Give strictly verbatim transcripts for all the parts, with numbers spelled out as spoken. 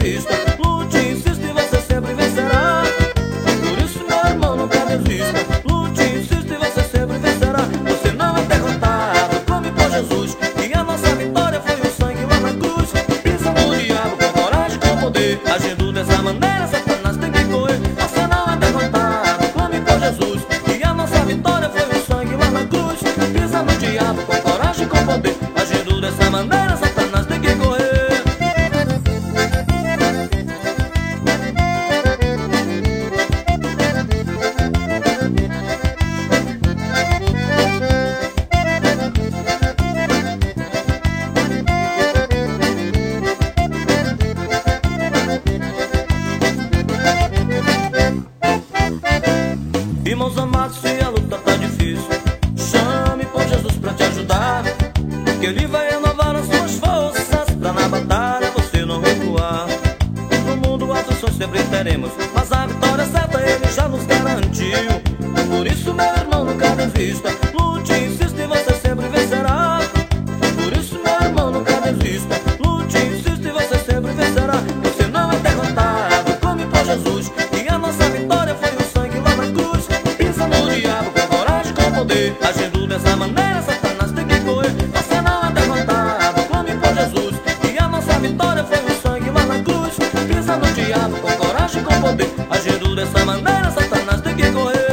desista. Lute, insista e você sempre vencerá. Por isso, meu irmão, nunca desista. Lute, insista e você sempre vencerá. Você não é derrotado, clame por Jesus, e a nossa vitória foi o sangue lá na cruz. Pisa no diabo com coragem, com poder. Agindo dessa maneira, Satanás tem que correr. Você não é derrotado, clame por Jesus, e a nossa vitória foi o sangue lá na cruz. Pisa no diabo com coragem, com poder. Agindo dessa maneira, Satanás tem que correr. Irmãos amados, se a luta tá difícil, chame por Jesus pra te ajudar, que Ele vai renovar as suas forças, pra na batalha você não recuar. No mundo aflições sempre teremos, mas a vitória certa Ele já nos garantiu. Por isso, meu irmão, nunca desista. Lute, insista e você sempre vencerá. Por isso, meu irmão, nunca desista. Lute, insista e você sempre vencerá. Você não é derrotado, clame por Jesus, e a nossa vitória foi o sangue lá na cruz. Pisa no diabo com coragem, com poder. Agindo dessa maneira, Satanás tem que correr. Você não é derrotado, clame por Jesus, e a nossa vitória foi o sangue lá na cruz. Pisa no diabo com coragem, com poder. Agindo dessa maneira, Satanás tem que correr.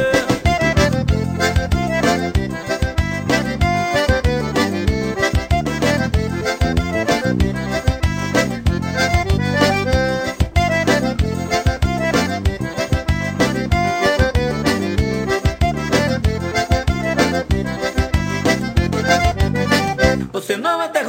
Você não é derrotado.